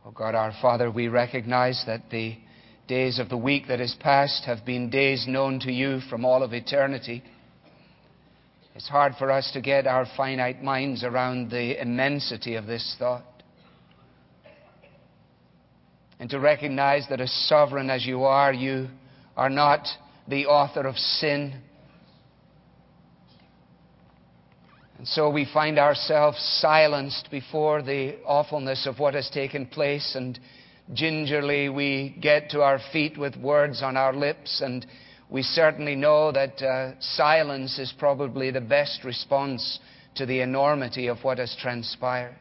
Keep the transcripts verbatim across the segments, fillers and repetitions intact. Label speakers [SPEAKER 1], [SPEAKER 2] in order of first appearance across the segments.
[SPEAKER 1] Oh God, our Father, we recognize that the days of the week that is past have been days known to you from all of eternity. It's hard for us to get our finite minds around the immensity of this thought. And to recognize that as sovereign as you are, you are not the author of sin. And so we find ourselves silenced before the awfulness of what has taken place, and gingerly we get to our feet with words on our lips, and we certainly know that uh, silence is probably the best response to the enormity of what has transpired.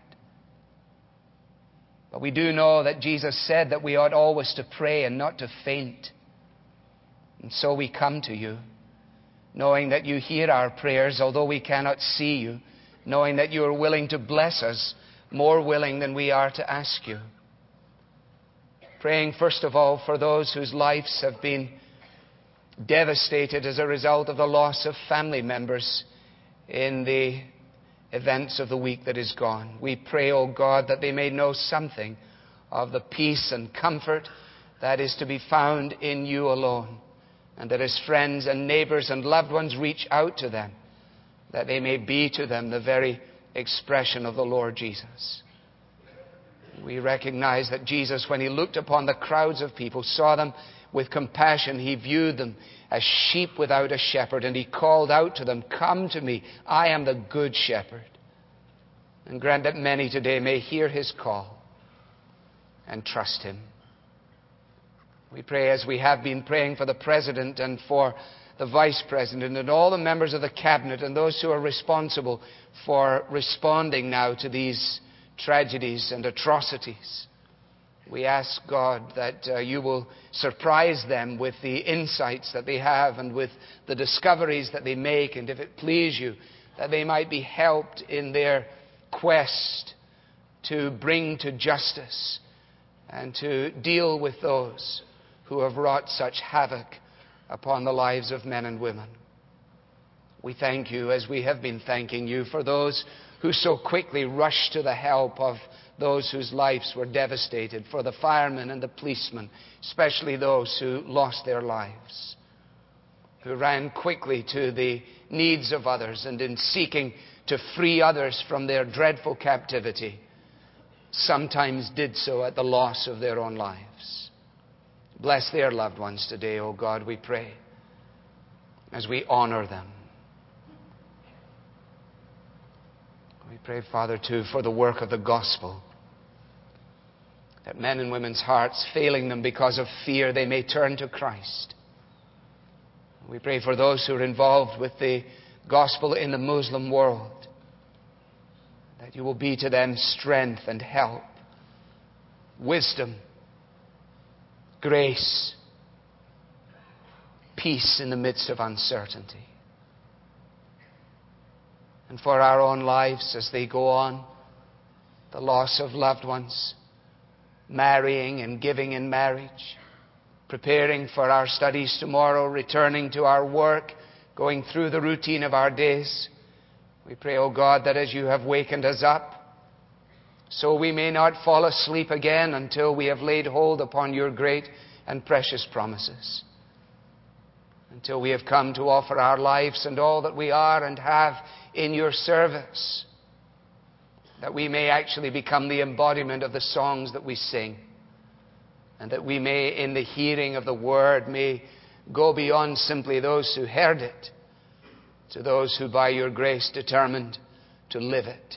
[SPEAKER 1] But we do know that Jesus said that we ought always to pray and not to faint. And so we come to you, knowing that you hear our prayers, although we cannot see you, knowing that you are willing to bless us, more willing than we are to ask you. Praying, first of all, for those whose lives have been devastated as a result of the loss of family members in the events of the week that is gone. We pray, O God, that they may know something of the peace and comfort that is to be found in you alone, and that as friends and neighbors and loved ones reach out to them, that they may be to them the very expression of the Lord Jesus. We recognize that Jesus, when He looked upon the crowds of people, saw them with compassion. He viewed them as sheep without a shepherd, and He called out to them, "Come to me, I am the good shepherd." And grant that many today may hear His call and trust Him. We pray, as we have been praying, for the President and for the Vice President and all the members of the Cabinet and those who are responsible for responding now to these tragedies and atrocities. We ask, God, that uh, you will surprise them with the insights that they have and with the discoveries that they make, and if it please you, that they might be helped in their quest to bring to justice and to deal with those who have wrought such havoc upon the lives of men and women. We thank you, as we have been thanking you, for those who so quickly rushed to the help of those whose lives were devastated, for the firemen and the policemen, especially those who lost their lives, who ran quickly to the needs of others, and in seeking to free others from their dreadful captivity, sometimes did so at the loss of their own lives. Bless their loved ones today, O God, we pray, as we honor them. We pray, Father, too, for the work of the gospel, that men and women's hearts, failing them because of fear, they may turn to Christ. We pray for those who are involved with the gospel in the Muslim world, that you will be to them strength and help, wisdom, grace, peace in the midst of uncertainty. And for our own lives as they go on, the loss of loved ones, marrying and giving in marriage, preparing for our studies tomorrow, returning to our work, going through the routine of our days. We pray, O God, that as you have wakened us up, so we may not fall asleep again until we have laid hold upon your great and precious promises. Until we have come to offer our lives and all that we are and have in your service, that we may actually become the embodiment of the songs that we sing, and that we may, in the hearing of the word, may go beyond simply those who heard it to those who by your grace determined to live it.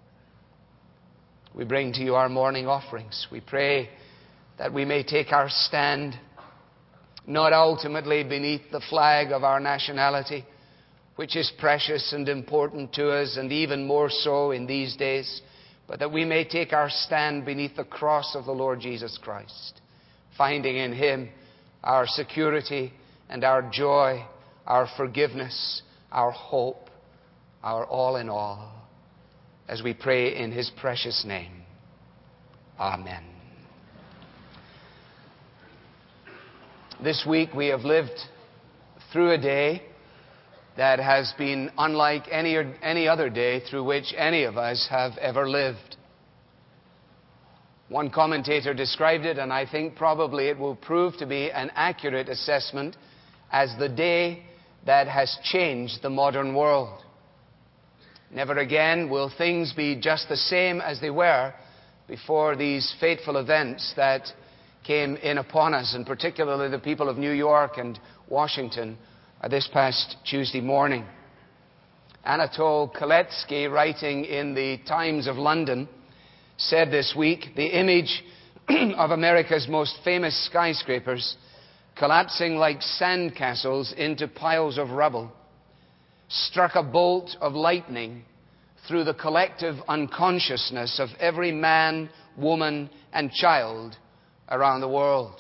[SPEAKER 1] We bring to you our morning offerings. We pray that we may take our stand not ultimately beneath the flag of our nationality, which is precious and important to us, and even more so in these days, but that we may take our stand beneath the cross of the Lord Jesus Christ, finding in Him our security and our joy, our forgiveness, our hope, our all in all, as we pray in His precious name. Amen. This week we have lived through a day that has been unlike any, any other day through which any of us have ever lived. One commentator described it, and I think probably it will prove to be an accurate assessment, as the day that has changed the modern world. Never again will things be just the same as they were before these fateful events that came in upon us, and particularly the people of New York and Washington this past Tuesday morning. Anatol Kaletsky, writing in the Times of London, said this week, the image of America's most famous skyscrapers collapsing like sandcastles into piles of rubble struck a bolt of lightning through the collective unconsciousness of every man, woman, and child around the world.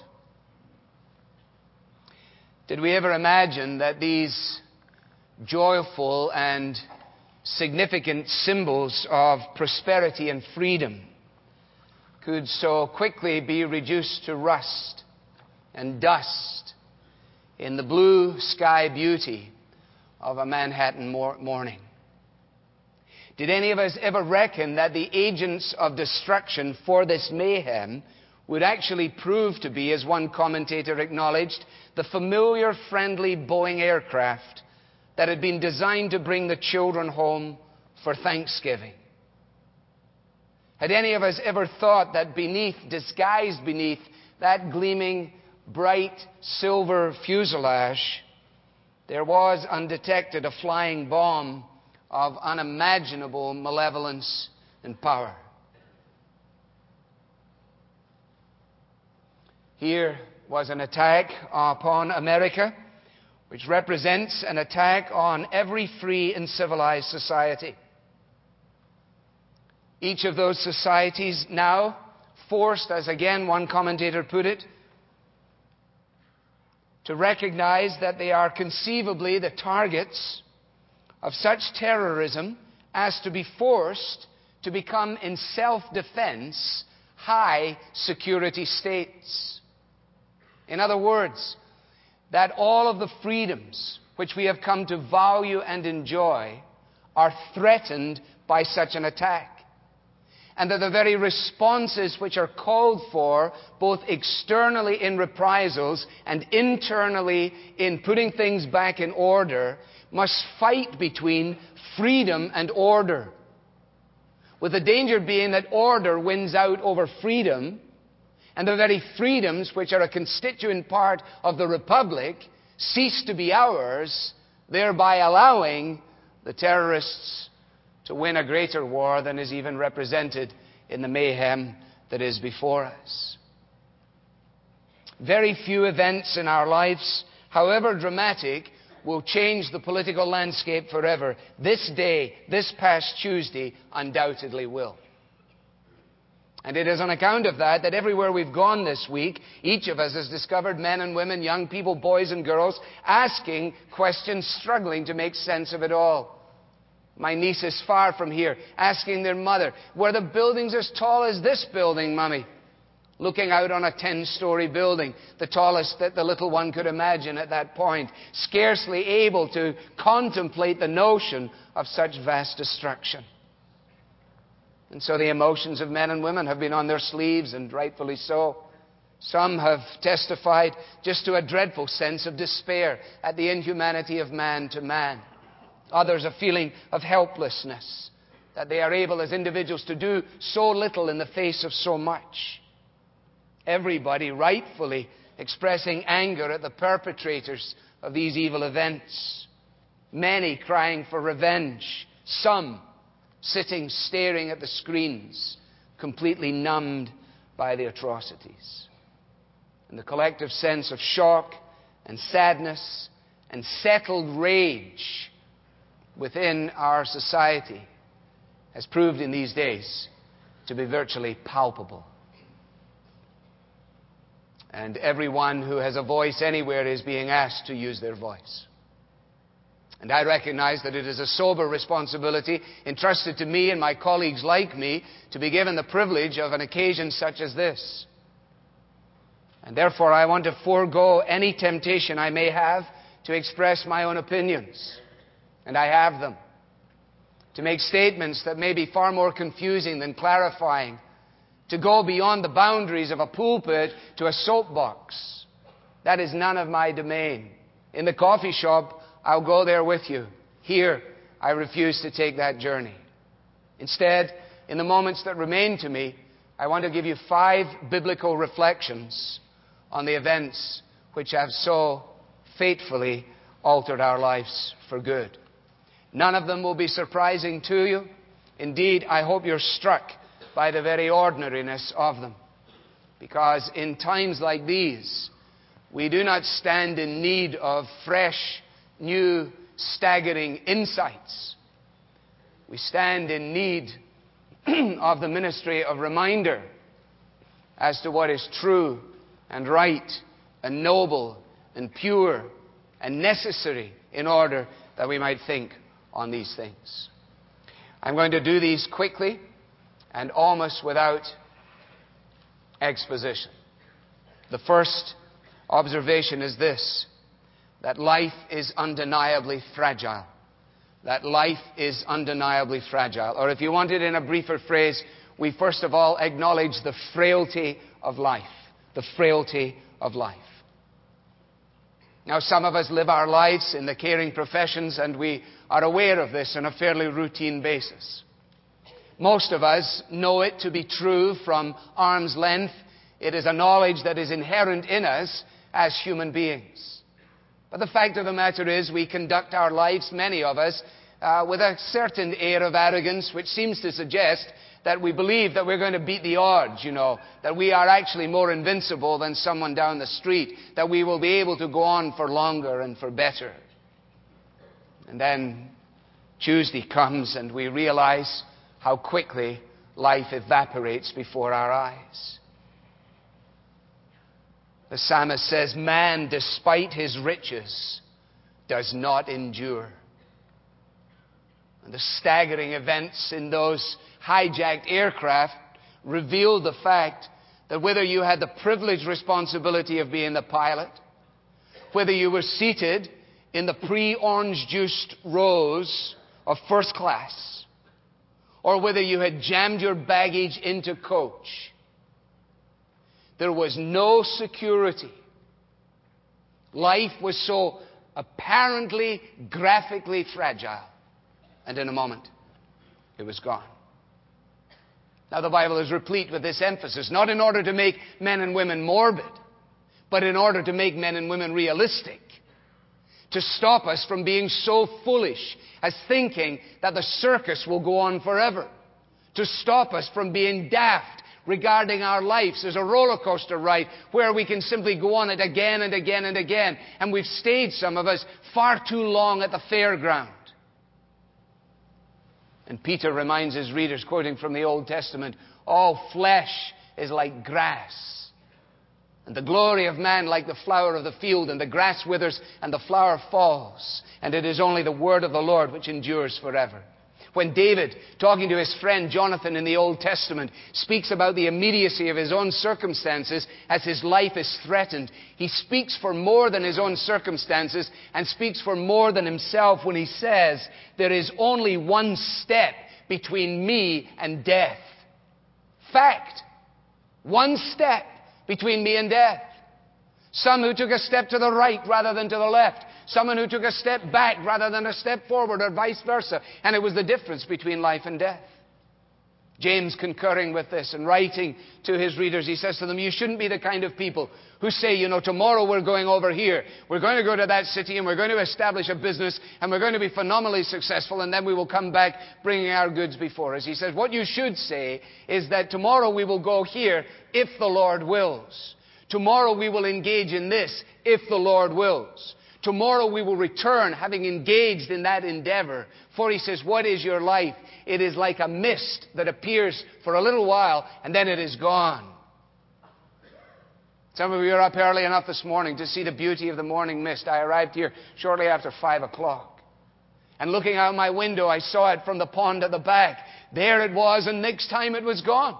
[SPEAKER 1] Did we ever imagine that these joyful and significant symbols of prosperity and freedom could so quickly be reduced to rust and dust in the blue sky beauty of a Manhattan morning? Did any of us ever reckon that the agents of destruction for this mayhem would actually prove to be, as one commentator acknowledged, the familiar, friendly Boeing aircraft that had been designed to bring the children home for Thanksgiving? Had any of us ever thought that beneath, disguised beneath that gleaming, bright silver fuselage, there was undetected a flying bomb of unimaginable malevolence and power? Here was an attack upon America, which represents an attack on every free and civilized society. Each of those societies now forced, as again one commentator put it, to recognize that they are conceivably the targets of such terrorism as to be forced to become, in self-defense, high security states. In other words, that all of the freedoms which we have come to value and enjoy are threatened by such an attack. And that the very responses which are called for, both externally in reprisals and internally in putting things back in order, must fight between freedom and order. With the danger being that order wins out over freedom, and the very freedoms which are a constituent part of the Republic cease to be ours, thereby allowing the terrorists to win a greater war than is even represented in the mayhem that is before us. Very few events in our lives, however dramatic, will change the political landscape forever. This day, this past Tuesday, undoubtedly will. And it is on account of that that everywhere we've gone this week, each of us has discovered men and women, young people, boys and girls, asking questions, struggling to make sense of it all. My niece is far from here, asking their mother, were the buildings as tall as this building, Mummy? Looking out on a ten-story building, the tallest that the little one could imagine at that point, scarcely able to contemplate the notion of such vast destruction. And so the emotions of men and women have been on their sleeves, and rightfully so. Some have testified just to a dreadful sense of despair at the inhumanity of man to man. Others a feeling of helplessness, that they are able as individuals to do so little in the face of so much. Everybody rightfully expressing anger at the perpetrators of these evil events. Many crying for revenge. Some sitting staring at the screens, completely numbed by the atrocities. And the collective sense of shock and sadness and settled rage within our society has proved in these days to be virtually palpable. And everyone who has a voice anywhere is being asked to use their voice. And I recognize that it is a sober responsibility entrusted to me and my colleagues like me to be given the privilege of an occasion such as this. And therefore I want to forego any temptation I may have to express my own opinions. And I have them. To make statements that may be far more confusing than clarifying, to go beyond the boundaries of a pulpit to a soapbox. That is none of my domain. In the coffee shop, I'll go there with you. Here, I refuse to take that journey. Instead, in the moments that remain to me, I want to give you five biblical reflections on the events which have so fatefully altered our lives for good. None of them will be surprising to you. Indeed, I hope you're struck by the very ordinariness of them. Because in times like these, we do not stand in need of fresh, new, staggering insights. We stand in need of the ministry of reminder as to what is true and right and noble and pure and necessary in order that we might think on these things. I'm going to do these quickly and almost without exposition. The first observation is this: that life is undeniably fragile. That life is undeniably fragile. Or if you want it in a briefer phrase, we first of all acknowledge the frailty of life. The frailty of life. Now, some of us live our lives in the caring professions, and we are aware of this on a fairly routine basis. Most of us know it to be true from arm's length. It is a knowledge that is inherent in us as human beings. But the fact of the matter is, we conduct our lives, many of us, uh, with a certain air of arrogance, which seems to suggest that we believe that we're going to beat the odds, you know, that we are actually more invincible than someone down the street, that we will be able to go on for longer and for better. And then Tuesday comes and we realize how quickly life evaporates before our eyes. The psalmist says, man, despite his riches, does not endure. And the staggering events in those hijacked aircraft revealed the fact that whether you had the privileged responsibility of being the pilot, whether you were seated in the pre-orange juiced rows of first class, or whether you had jammed your baggage into coach, there was no security. Life was so apparently, graphically fragile. And in a moment, it was gone. Now, the Bible is replete with this emphasis, not in order to make men and women morbid, but in order to make men and women realistic. To stop us from being so foolish as thinking that the circus will go on forever. To stop us from being daft regarding our lives as a roller coaster ride where we can simply go on it again and again and again. And we've stayed, some of us, far too long at the fairground. And Peter reminds his readers, quoting from the Old Testament, all flesh is like grass, and the glory of man like the flower of the field, and the grass withers and the flower falls, and it is only the word of the Lord which endures forever. When David, talking to his friend Jonathan in the Old Testament, speaks about the immediacy of his own circumstances as his life is threatened, he speaks for more than his own circumstances and speaks for more than himself when he says, there is only one step between me and death. Fact. One step between me and death. Some who took a step to the right rather than to the left. Someone who took a step back rather than a step forward, or vice versa. And it was the difference between life and death. James, concurring with this and writing to his readers, he says to them, you shouldn't be the kind of people who say, you know, tomorrow we're going over here. We're going to go to that city and we're going to establish a business and we're going to be phenomenally successful, and then we will come back bringing our goods before us. He says, what you should say is that tomorrow we will go here if the Lord wills. Tomorrow we will engage in this if the Lord wills. Tomorrow we will return having engaged in that endeavor. For he says, what is your life? It is like a mist that appears for a little while and then it is gone. Some of you are up early enough this morning to see the beauty of the morning mist. I arrived here shortly after five o'clock. And looking out my window, I saw it from the pond at the back. There it was, and next time it was gone.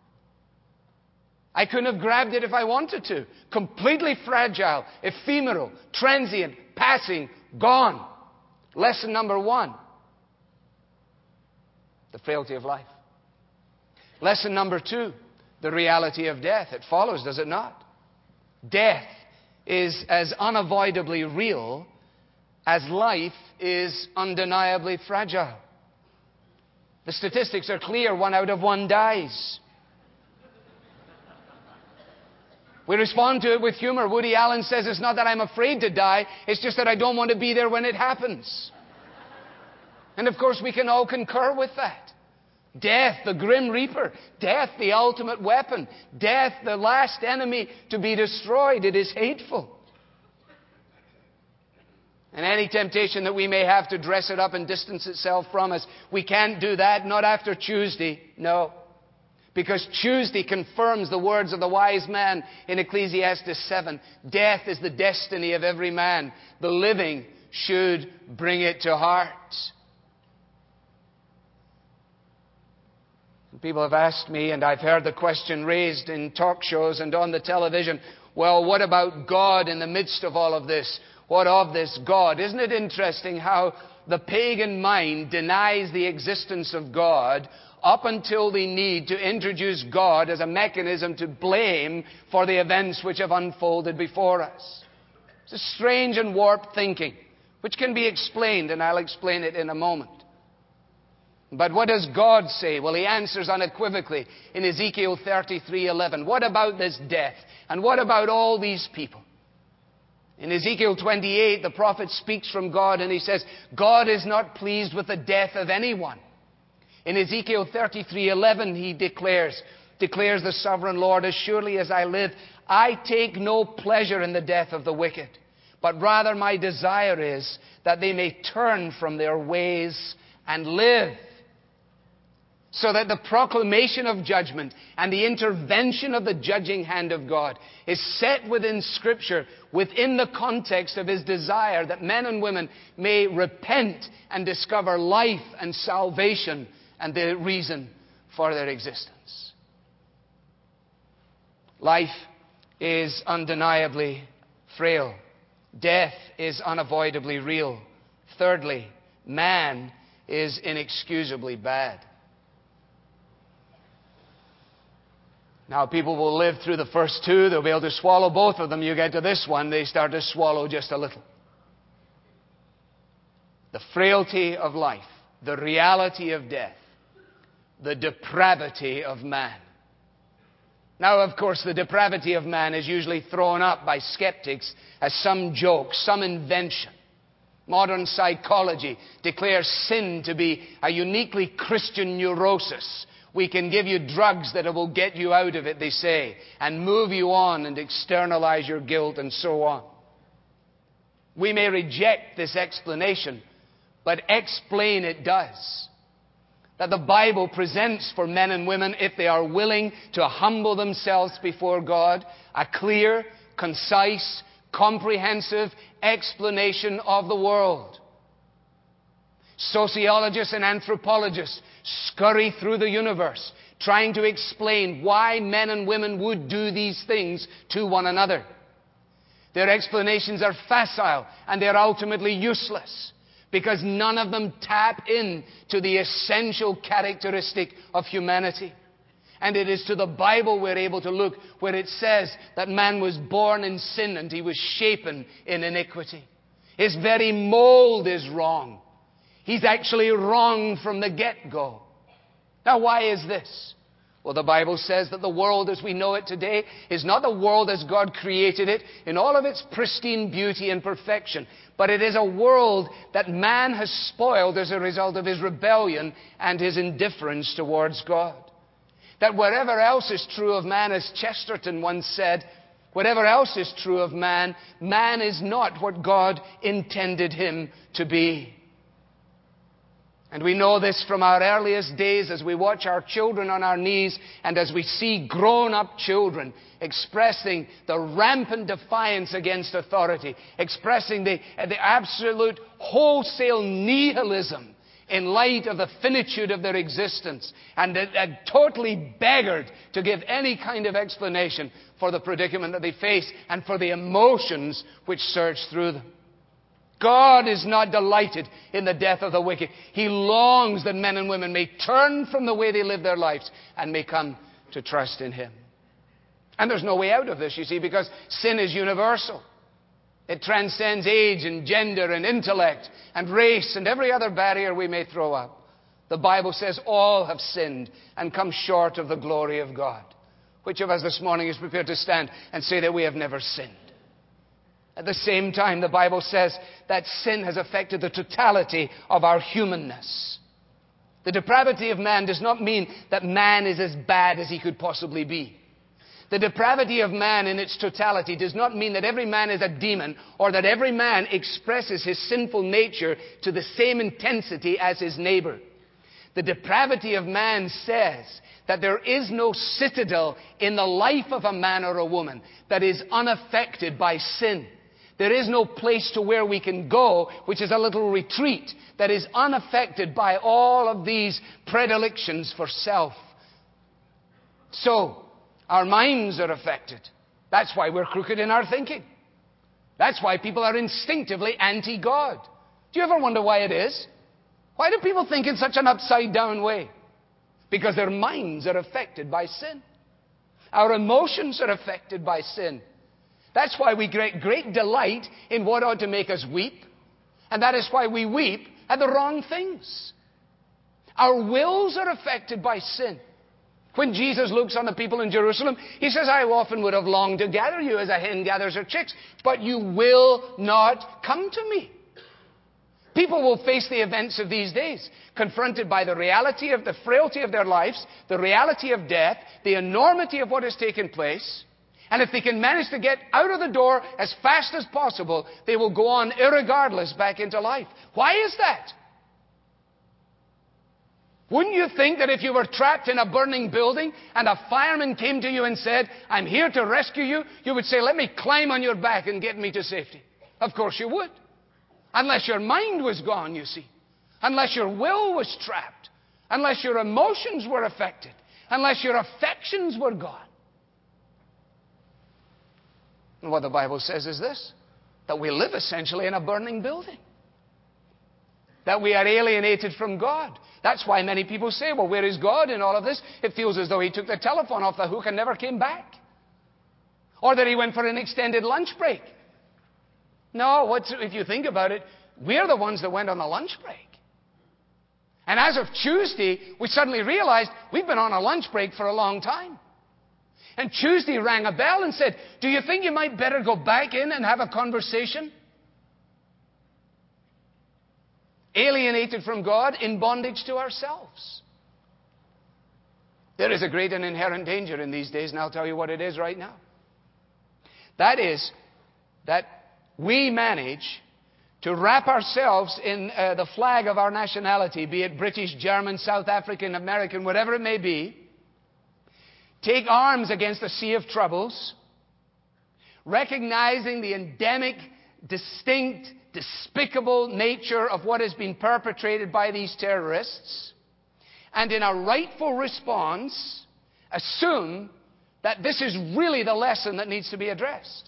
[SPEAKER 1] I couldn't have grabbed it if I wanted to. Completely fragile, ephemeral, transient, passing, gone. Lesson number one. The frailty of life. Lesson number two. the reality of death. It follows, does it not? Death is as unavoidably real as life is undeniably fragile. The statistics are clear. One out of one dies. We respond to it with humor. Woody Allen says, it's not that I'm afraid to die, it's just that I don't want to be there when it happens. And of course we can all concur with that. Death, the grim reaper. Death, the ultimate weapon. Death, the last enemy to be destroyed. It is hateful. And any temptation that we may have to dress it up and distance itself from us, we can't do that, not after Tuesday. No. Because Tuesday confirms the words of the wise man in Ecclesiastes seven. Death is the destiny of every man. The living should bring it to heart. People have asked me, and I've heard the question raised in talk shows and on the television, well, what about God in the midst of all of this? What of this God? Isn't it interesting how the pagan mind denies the existence of God up until the need to introduce God as a mechanism to blame for the events which have unfolded before us? It's a strange and warped thinking, which can be explained, and I'll explain it in a moment. But what does God say? Well, He answers unequivocally in Ezekiel thirty-three eleven. What about this death? And what about all these people? In Ezekiel twenty-eight, the prophet speaks from God and he says, God is not pleased with the death of anyone. In Ezekiel thirty-three eleven, he declares, declares the sovereign Lord, as surely as I live, I take no pleasure in the death of the wicked, but rather my desire is that they may turn from their ways and live. So that the proclamation of judgment and the intervention of the judging hand of God is set within Scripture, within the context of His desire that men and women may repent and discover life and salvation and the reason for their existence. Life is undeniably frail. Death is unavoidably real. Thirdly, man is inexcusably bad. Now, people will live through the first two. They'll be able to swallow both of them. You get to this one, they start to swallow just a little. The frailty of life, the reality of death, the depravity of man. Now, of course, the depravity of man is usually thrown up by skeptics as some joke, some invention. Modern psychology declares sin to be a uniquely Christian neurosis. We can give you drugs that will get you out of it, they say, and move you on and externalize your guilt and so on. We may reject this explanation, but explain it does. That the Bible presents for men and women, if they are willing to humble themselves before God, a clear, concise, comprehensive explanation of the world. Sociologists and anthropologists scurry through the universe trying to explain why men and women would do these things to one another. Their explanations are facile and they're ultimately useless because none of them tap in to the essential characteristic of humanity. And it is to the Bible we're able to look where it says that man was born in sin and he was shapen in iniquity. His very mold is wrong. He's actually wrong from the get-go. Now, why is this? Well, the Bible says that the world as we know it today is not the world as God created it in all of its pristine beauty and perfection, but it is a world that man has spoiled as a result of his rebellion and his indifference towards God. That whatever else is true of man, as Chesterton once said, whatever else is true of man, man is not what God intended him to be. And we know this from our earliest days as we watch our children on our knees and as we see grown-up children expressing the rampant defiance against authority, expressing the, the absolute wholesale nihilism in light of the finitude of their existence and uh, uh, totally beggared to give any kind of explanation for the predicament that they face and for the emotions which surge through them. God is not delighted in the death of the wicked. He longs that men and women may turn from the way they live their lives and may come to trust in Him. And there's no way out of this, you see, because sin is universal. It transcends age and gender and intellect and race and every other barrier we may throw up. The Bible says all have sinned and come short of the glory of God. Which of us this morning is prepared to stand and say that we have never sinned? At the same time, the Bible says that sin has affected the totality of our humanness. The depravity of man does not mean that man is as bad as he could possibly be. The depravity of man in its totality does not mean that every man is a demon or that every man expresses his sinful nature to the same intensity as his neighbor. The depravity of man says that there is no citadel in the life of a man or a woman that is unaffected by sin. There is no place to where we can go, which is a little retreat, that is unaffected by all of these predilections for self. So, our minds are affected. That's why we're crooked in our thinking. That's why people are instinctively anti-God. Do you ever wonder why it is? Why do people think in such an upside-down way? Because their minds are affected by sin. Our emotions are affected by sin. That's why we get great delight in what ought to make us weep. And that is why we weep at the wrong things. Our wills are affected by sin. When Jesus looks on the people in Jerusalem, He says, I often would have longed to gather you as a hen gathers her chicks, but you will not come to me. People will face the events of these days, confronted by the reality of the frailty of their lives, the reality of death, the enormity of what has taken place. And if they can manage to get out of the door as fast as possible, they will go on irregardless back into life. Why is that? Wouldn't you think that if you were trapped in a burning building and a fireman came to you and said, I'm here to rescue you, you would say, let me climb on your back and get me to safety? Of course you would. Unless your mind was gone, you see. Unless your will was trapped. Unless your emotions were affected. Unless your affections were gone. And what the Bible says is this, that we live essentially in a burning building. That we are alienated from God. That's why many people say, well, where is God in all of this? It feels as though He took the telephone off the hook and never came back. Or that He went for an extended lunch break. No, what's, if you think about it, we're the ones that went on the lunch break. And as of Tuesday, we suddenly realized we've been on a lunch break for a long time. And Tuesday rang a bell and said, do you think you might better go back in and have a conversation? Alienated from God, in bondage to ourselves. There is a great and inherent danger in these days, and I'll tell you what it is right now. That is that we manage to wrap ourselves in uh, the flag of our nationality, be it British, German, South African, American, whatever it may be, take arms against a sea of troubles, recognizing the endemic, distinct, despicable nature of what has been perpetrated by these terrorists, and in a rightful response, assume that this is really the lesson that needs to be addressed.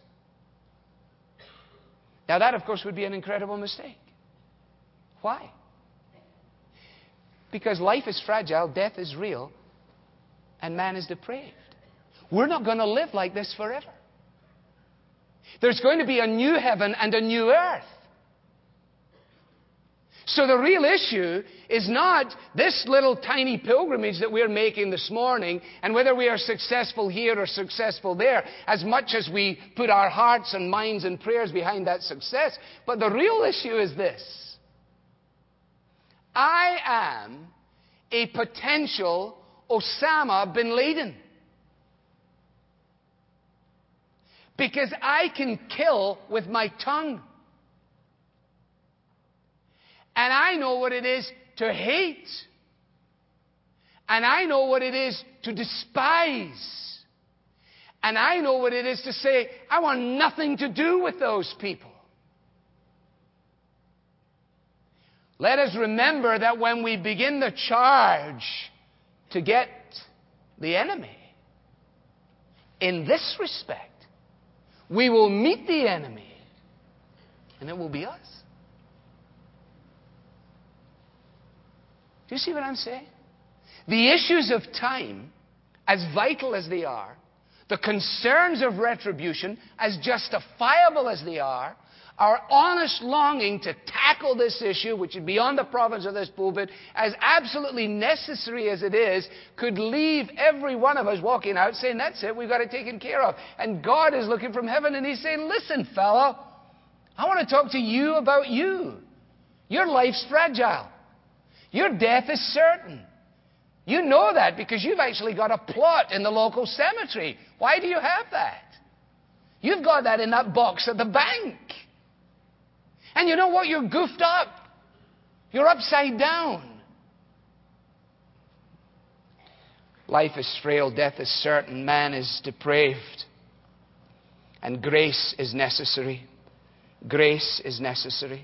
[SPEAKER 1] Now that, of course, would be an incredible mistake. Why? Because life is fragile, death is real, and man is depraved. We're not going to live like this forever. There's going to be a new heaven and a new earth. So the real issue is not this little tiny pilgrimage that we're making this morning and whether we are successful here or successful there, as much as we put our hearts and minds and prayers behind that success. But the real issue is this. I am a potential Osama bin Laden. Because I can kill with my tongue. And I know what it is to hate. And I know what it is to despise. And I know what it is to say, I want nothing to do with those people. Let us remember that when we begin the charge to get the enemy, in this respect, we will meet the enemy, and it will be us. Do you see what I'm saying? The issues of time as vital as they are, the concerns of retribution, as justifiable as they are, our honest longing to tackle this issue, which is beyond the province of this pulpit, as absolutely necessary as it is, could leave every one of us walking out saying, that's it, we've got it taken care of. And God is looking from heaven and He's saying, listen, fellow, I want to talk to you about you. Your life's fragile. Your death is certain. You know that because you've actually got a plot in the local cemetery. Why do you have that? You've got that in that box at the bank. And you know what? You're goofed up. You're upside down. Life is frail. Death is certain. Man is depraved. And grace is necessary. Grace is necessary.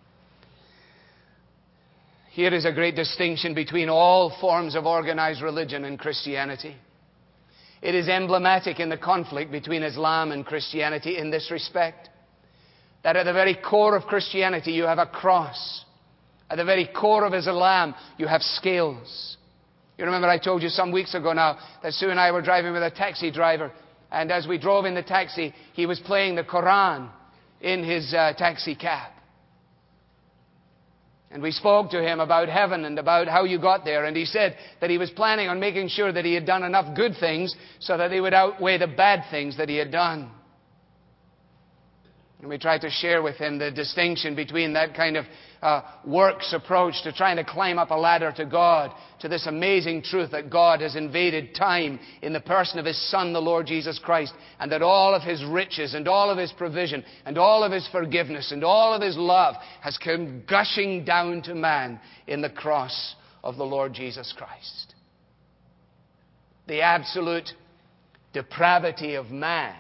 [SPEAKER 1] Here is a great distinction between all forms of organized religion and Christianity. It is emblematic in the conflict between Islam and Christianity in this respect. That at the very core of Christianity you have a cross. At the very core of Islam you have scales. You remember I told you some weeks ago now that Sue and I were driving with a taxi driver. And as we drove in the taxi, he was playing the Quran in his uh, taxi cab. And we spoke to him about heaven and about how you got there. And he said that he was planning on making sure that he had done enough good things so that they would outweigh the bad things that he had done. And we tried to share with him the distinction between that kind of uh, works approach to trying to climb up a ladder to God, to this amazing truth that God has invaded time in the person of His Son, the Lord Jesus Christ, and that all of His riches and all of His provision and all of His forgiveness and all of His love has come gushing down to man in the cross of the Lord Jesus Christ. The absolute depravity of man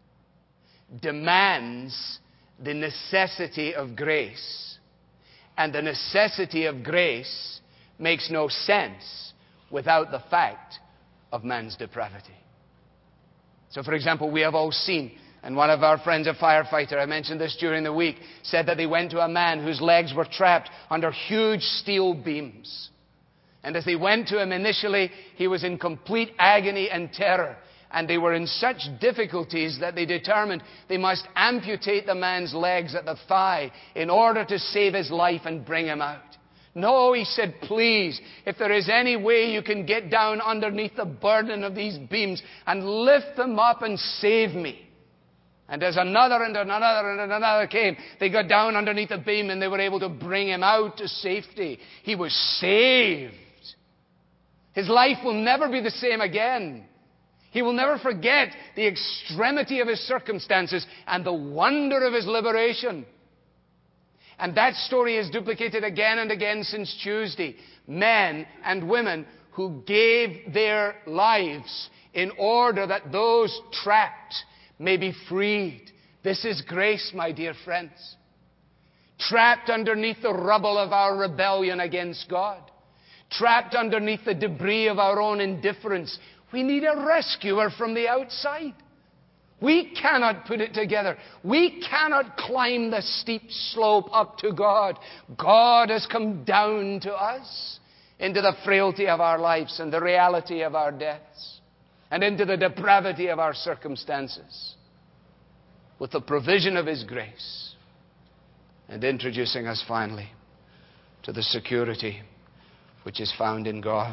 [SPEAKER 1] demands the necessity of grace. And the necessity of grace makes no sense without the fact of man's depravity. So, for example, we have all seen, and one of our friends, a firefighter, I mentioned this during the week, said that they went to a man whose legs were trapped under huge steel beams. And as they went to him initially, he was in complete agony and terror. And they were in such difficulties that they determined they must amputate the man's legs at the thigh in order to save his life and bring him out. No, he said, please, if there is any way you can get down underneath the burden of these beams and lift them up and save me. And as another and another and another came, they got down underneath the beam and they were able to bring him out to safety. He was saved. His life will never be the same again. He will never forget the extremity of his circumstances and the wonder of his liberation. And that story is duplicated again and again since Tuesday. Men and women who gave their lives in order that those trapped may be freed. This is grace, my dear friends. Trapped underneath the rubble of our rebellion against God. Trapped underneath the debris of our own indifference. We need a rescuer from the outside. We cannot put it together. We cannot climb the steep slope up to God. God has come down to us into the frailty of our lives and the reality of our deaths and into the depravity of our circumstances with the provision of His grace and introducing us finally to the security which is found in God.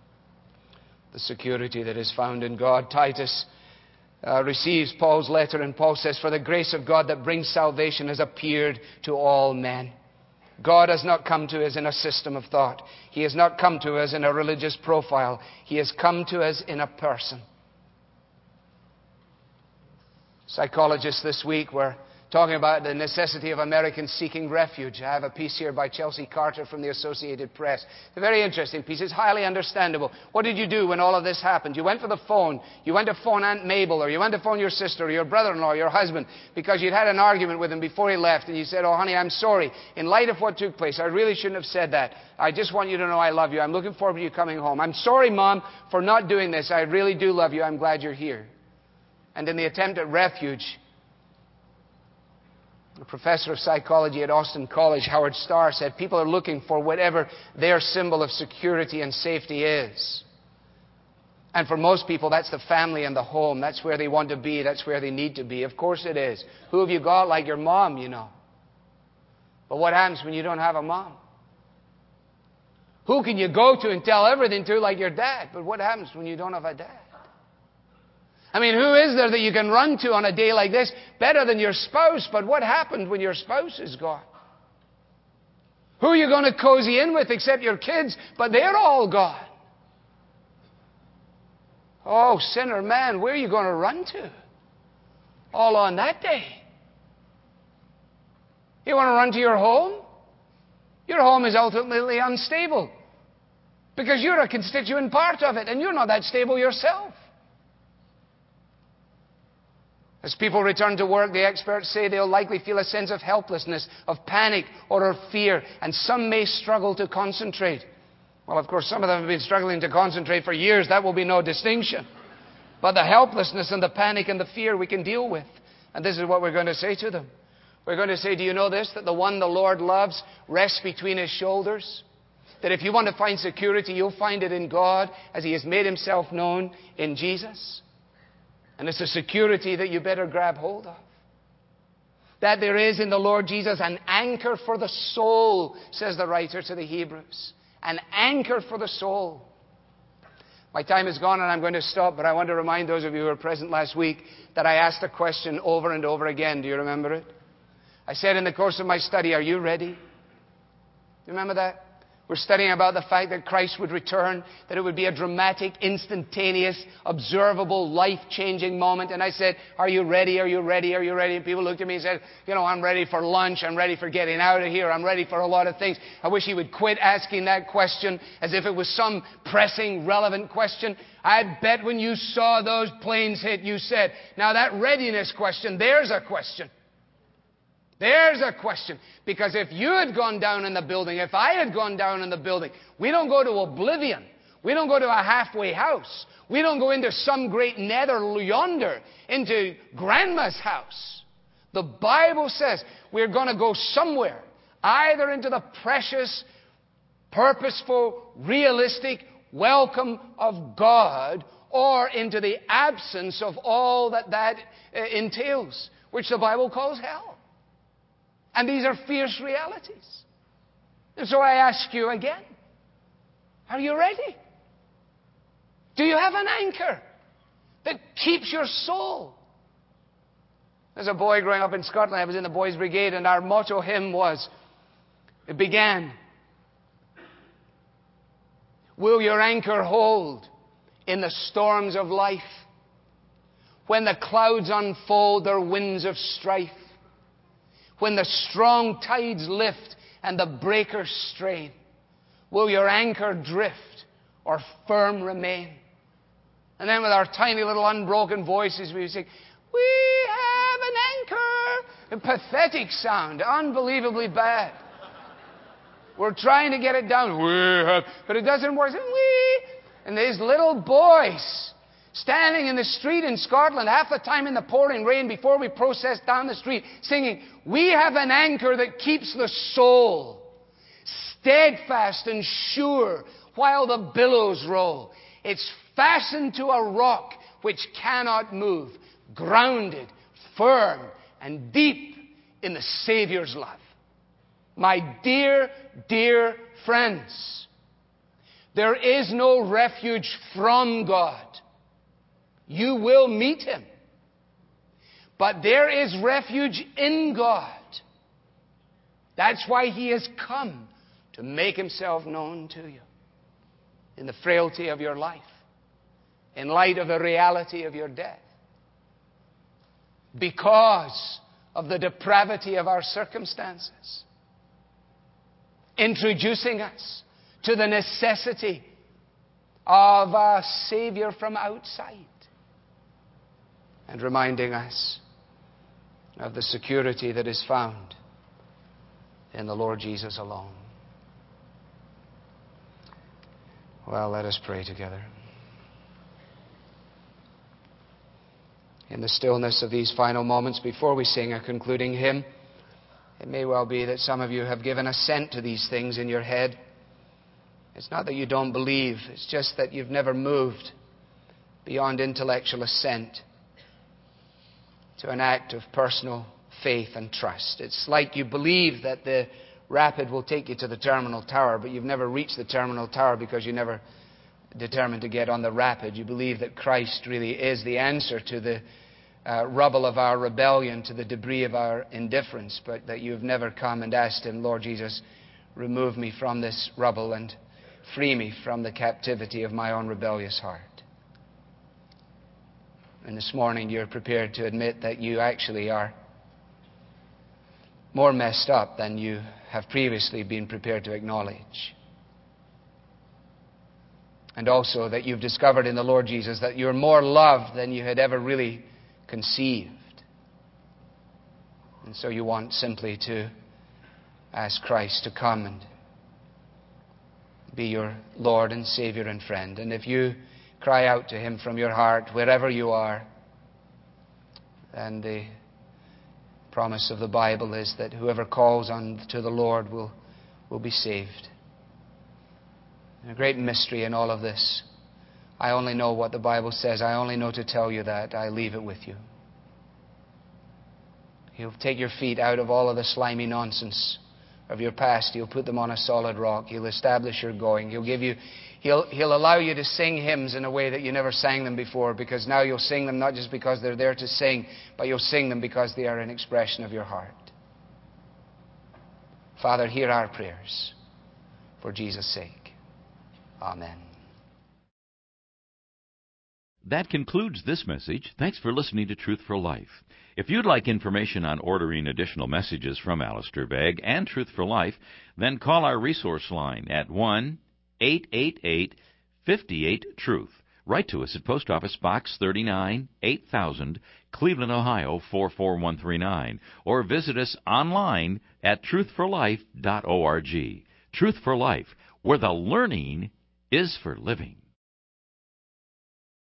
[SPEAKER 1] The security that is found in God. Titus uh, receives Paul's letter and Paul says, for the grace of God that brings salvation has appeared to all men. God has not come to us in a system of thought. He has not come to us in a religious profile. He has come to us in a person. Psychologists this week were talking about the necessity of Americans seeking refuge. I have a piece here by Chelsea Carter from the Associated Press. It's a very interesting piece. It's highly understandable. What did you do when all of this happened? You went for the phone. You went to phone Aunt Mabel, or you went to phone your sister, or your brother-in-law, or your husband, because you'd had an argument with him before he left, and you said, oh, honey, I'm sorry. In light of what took place, I really shouldn't have said that. I just want you to know I love you. I'm looking forward to you coming home. I'm sorry, Mom, for not doing this. I really do love you. I'm glad you're here. And in the attempt at refuge, a professor of psychology at Austin College, Howard Starr, said people are looking for whatever their symbol of security and safety is. And for most people, that's the family and the home. That's where they want to be. That's where they need to be. Of course it is. Who have you got? Like your mom, you know. But what happens when you don't have a mom? Who can you go to and tell everything to like your dad? But what happens when you don't have a dad? I mean, who is there that you can run to on a day like this? Better than your spouse, but what happened when your spouse is gone? Who are you going to cozy in with except your kids? But they're all gone. Oh, sinner man, where are you going to run to? All on that day. You want to run to your home? Your home is ultimately unstable because you're a constituent part of it and you're not that stable yourself. As people return to work, the experts say they'll likely feel a sense of helplessness, of panic or of fear, and some may struggle to concentrate. Well, of course, some of them have been struggling to concentrate for years. That will be no distinction. But the helplessness and the panic and the fear we can deal with. And this is what we're going to say to them. We're going to say, do you know this? That the one the Lord loves rests between His shoulders. That if you want to find security, you'll find it in God as He has made Himself known in Jesus. And it's a security that you better grab hold of. That there is in the Lord Jesus an anchor for the soul, says the writer to the Hebrews. An anchor for the soul. My time is gone and I'm going to stop, but I want to remind those of you who were present last week that I asked a question over and over again. Do you remember it? I said in the course of my study, are you ready? Do you remember that? We're studying about the fact that Christ would return, that it would be a dramatic, instantaneous, observable, life-changing moment. And I said, are you ready? Are you ready? Are you ready? And people looked at me and said, you know, I'm ready for lunch. I'm ready for getting out of here. I'm ready for a lot of things. I wish he would quit asking that question as if it was some pressing, relevant question. I bet when you saw those planes hit, you said, now that readiness question, there's a question. There's a question. Because if you had gone down in the building, if I had gone down in the building, we don't go to oblivion. We don't go to a halfway house. We don't go into some great nether yonder, into grandma's house. The Bible says we're going to go somewhere, either into the precious, purposeful, realistic welcome of God, or into the absence of all that that uh, entails, which the Bible calls hell. And these are fierce realities. And so I ask you again, are you ready? Do you have an anchor that keeps your soul? As a boy growing up in Scotland, I was in the boys' brigade, and our motto hymn was, it began, will your anchor hold in the storms of life, when the clouds unfold their winds of strife? When the strong tides lift and the breakers strain, will your anchor drift or firm remain? And then with our tiny little unbroken voices, we would sing, we have an anchor. A pathetic sound, unbelievably bad. We're trying to get it down. We have, but it doesn't work. We, and these little boys standing in the street in Scotland, half the time in the pouring rain before we process down the street, singing, we have an anchor that keeps the soul steadfast and sure while the billows roll. It's fastened to a rock which cannot move, grounded, firm, and deep in the Savior's love. My dear, dear friends, there is no refuge from God. You will meet Him. But there is refuge in God. That's why He has come, to make Himself known to you in the frailty of your life, in light of the reality of your death, because of the depravity of our circumstances, introducing us to the necessity of a Savior from outside, and reminding us of the security that is found in the Lord Jesus alone. Well, let us pray together. In the stillness of these final moments before we sing a concluding hymn, it may well be that some of you have given assent to these things in your head. It's not that you don't believe, it's just that you've never moved. beyond intellectual assent, to an act of personal faith and trust. It's like you believe that the rapid will take you to the terminal tower, but you've never reached the terminal tower because you never determined to get on the rapid. You believe that Christ really is the answer to the uh, rubble of our rebellion, to the debris of our indifference, but that you've never come and asked Him, Lord Jesus, remove me from this rubble and free me from the captivity of my own rebellious heart. And this morning you're prepared to admit that you actually are more messed up than you have previously been prepared to acknowledge. And also that you've discovered in the Lord Jesus that you're more loved than you had ever really conceived. And so you want simply to ask Christ to come and be your Lord and Savior and friend. And if you cry out to Him from your heart, wherever you are, then the promise of the Bible is that whoever calls on to the Lord will, will be saved. And a great mystery in all of this. I only know what the Bible says. I only know to tell you that. I leave it with you. He'll take your feet out of all of the slimy nonsense of your past. He'll put them on a solid rock. He'll establish your going. He'll give you, he'll, he'll allow you to sing hymns in a way that you never sang them before, because now you'll sing them not just because they're there to sing, but you'll sing them because they are an expression of your heart. Father, hear our prayers for Jesus' sake. Amen.
[SPEAKER 2] That concludes this message. Thanks for listening to Truth for Life. If you'd like information on ordering additional messages from Alistair Begg and Truth for Life, then call our resource line at one eight eight eight, five eight, truth. Write to us at Post Office Box thirty-nine, eight thousand, Cleveland, Ohio four four one three nine, or visit us online at truth for life dot org. Truth for Life, where the learning is for living.